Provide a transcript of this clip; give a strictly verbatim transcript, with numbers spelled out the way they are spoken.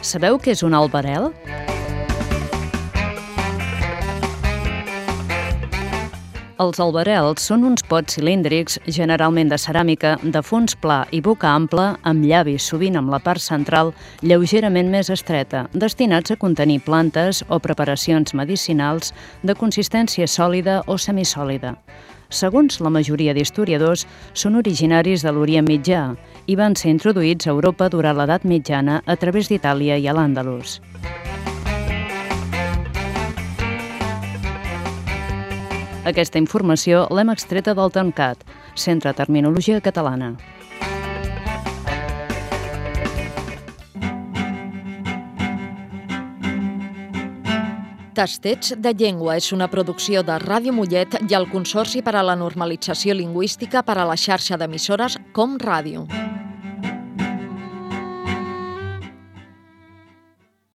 Sabeu què és un albarel? Els albarels són uns pots cilíndrics, generalment de ceràmica, de fons pla i boca ampla, amb llavis, sovint amb la part central, lleugerament més estreta, destinats a contenir plantes o preparacions medicinals de consistència sòlida o semisòlida. Segons la majoria d'historiadors, són originaris de l'Orient Mitjà i van ser introduïts a Europa durant l'Edat Mitjana a través d'Itàlia i a l'Àndalus. Aquesta informació l'hem extreta del TONCAT, Centre de Terminologia Catalana. Tastets de llengua és una producció de Ràdio Mollet i el Consorci per a la Normalització Lingüística per a la xarxa d'emissores Com Ràdio.